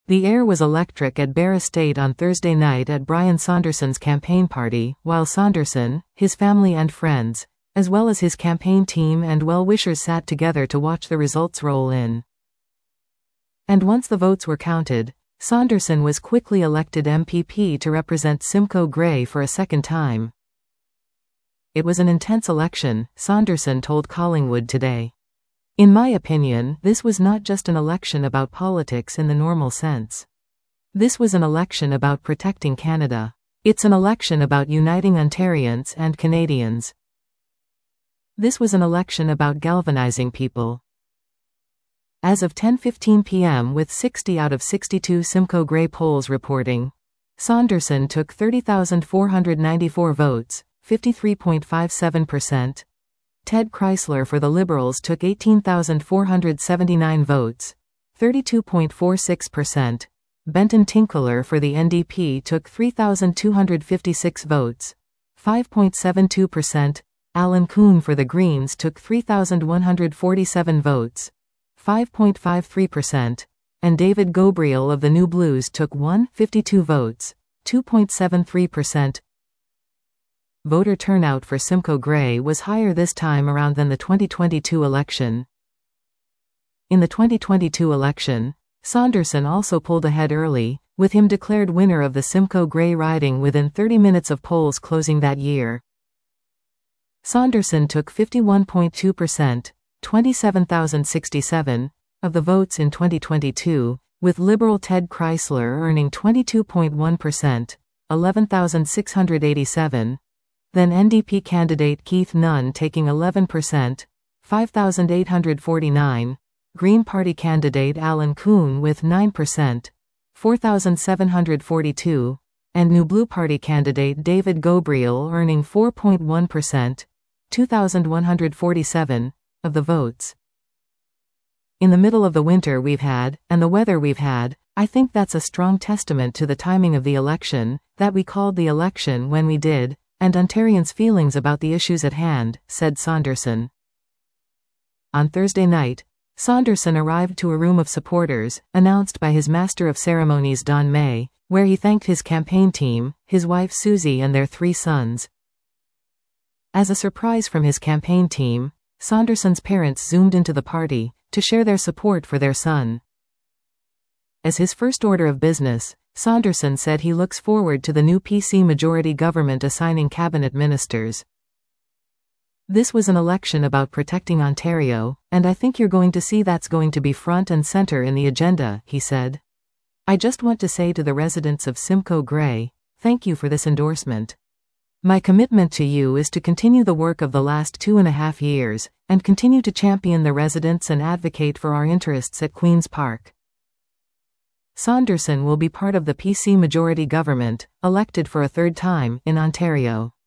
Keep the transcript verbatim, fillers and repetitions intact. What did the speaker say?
The air was electric at Bear Estate on Thursday night at Brian Saunderson's campaign party, while Saunderson, his family and friends, as well as his campaign team and well-wishers sat together to watch the results roll in. And once the votes were counted, Saunderson was quickly elected M P P to represent Simcoe Grey for a second time. It was an intense election, Saunderson told Collingwood today. In my opinion, this was not just an election about politics in the normal sense. This was an election about protecting Canada. It's an election about uniting Ontarians and Canadians. This was an election about galvanizing people. As of ten fifteen p m with sixty out of sixty-two Simcoe Grey polls reporting, Saunderson took thirty thousand four hundred ninety-four votes, fifty-three point five seven percent. Ted Chrysler for the Liberals took eighteen thousand four hundred seventy-nine votes, thirty-two point four six percent. Benton Tinkler for the N D P took three thousand two hundred fifty-six votes, five point seven two percent. Alan Kuhn for the Greens took three thousand one hundred forty-seven votes, five point five three percent. And David Gobriel of the New Blues took one hundred fifty-two votes, two point seven three percent. Voter turnout for Simcoe Grey was higher this time around than the twenty twenty-two election. In the twenty twenty-two election, Saunderson also pulled ahead early, with him declared winner of the Simcoe Grey riding within thirty minutes of polls closing that year. Saunderson took fifty-one point two percent, twenty-seven thousand sixty-seven, of the votes in twenty twenty-two, with Liberal Ted Chrysler earning twenty-two point one percent, eleven thousand six hundred eighty-seven. Then N D P candidate Keith Nunn taking eleven percent, five thousand eight hundred forty-nine, Green Party candidate Alan Kuhn with nine percent, four thousand seven hundred forty-two, and New Blue Party candidate David Gobriel earning four point one percent, two thousand one hundred forty-seven, of the votes. In the middle of the winter we've had, and the weather we've had, I think that's a strong testament to the timing of the election, that we called the election when we did, and Ontarians' feelings about the issues at hand, said Saunderson. On Thursday night, Saunderson arrived to a room of supporters, announced by his Master of Ceremonies Don May, where he thanked his campaign team, his wife Susie and their three sons. As a surprise from his campaign team, Saunderson's parents zoomed into the party, to share their support for their son. As his first order of business, Saunderson said he looks forward to the new P C majority government assigning cabinet ministers. This was an election about protecting Ontario, and I think you're going to see that's going to be front and center in the agenda, he said. I just want to say to the residents of Simcoe Grey, thank you for this endorsement. My commitment to you is to continue the work of the last two and a half years, and continue to champion the residents and advocate for our interests at Queen's Park. Saunderson will be part of the P C majority government, elected for a third time, in Ontario.